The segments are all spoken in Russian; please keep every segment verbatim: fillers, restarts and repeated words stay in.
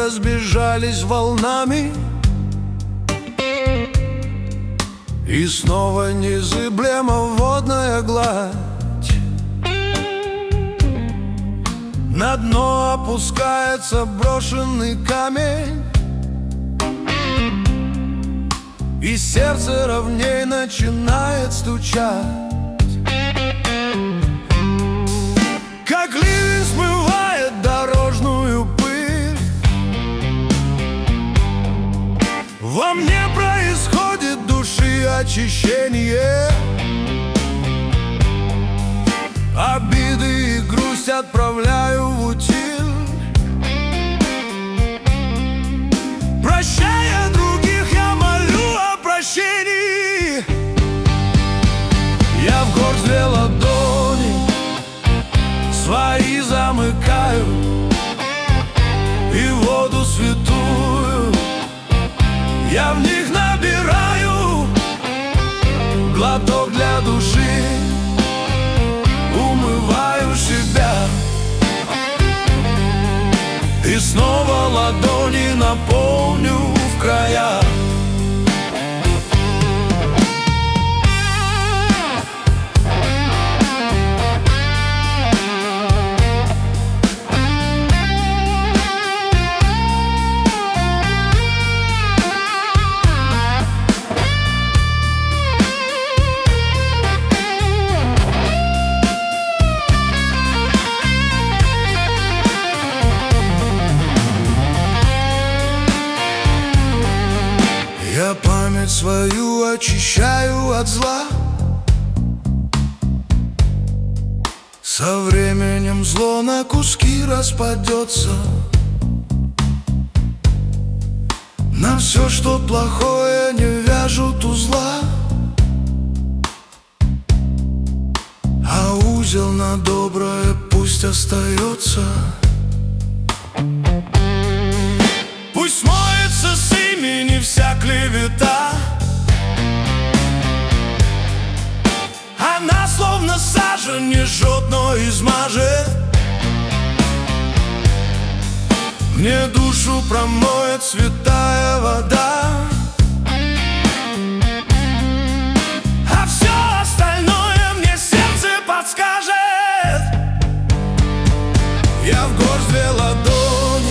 разбежались волнами, и снова незыблема водная гладь. На дно опускается брошенный камень, и сердце ровней начинает стучать. Как ливень смывает дорожную пыль, во мне происходит души очищение. Обиды и грусть отправляю в утиль, прощая других, я молю о прощении. Я в горсть две ладони свои замыкаю, и воду святую я в них набираю. Глоток для души, умываю себя, и снова ладони наполню в края. Я память свою очищаю от зла. Со временем зло на куски распадется. На все, что плохое, не вяжут узла, а узел на доброе пусть остается. Пусть смоется с имени вся клевета, она словно сажа не жжет, но измажет. Мне душу промоет святая вода, а все остальное мне сердце подскажет. Я в горсть две ладони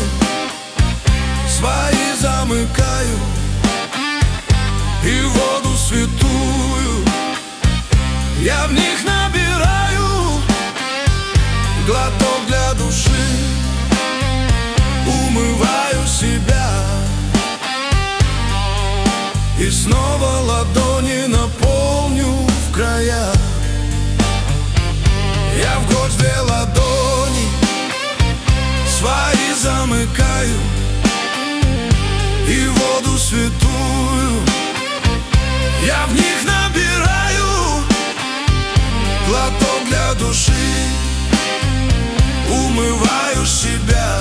свои замыкаю, и воду святую я в них набираю. Глоток для души, умываю себя, и снова ладони наполню в края. Я в горсть две ладони свои замыкаю, и воду святую я в них набираю. Глоток для души, умываю себя,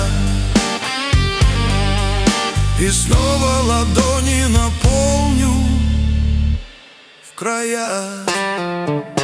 и снова ладони наполню в края.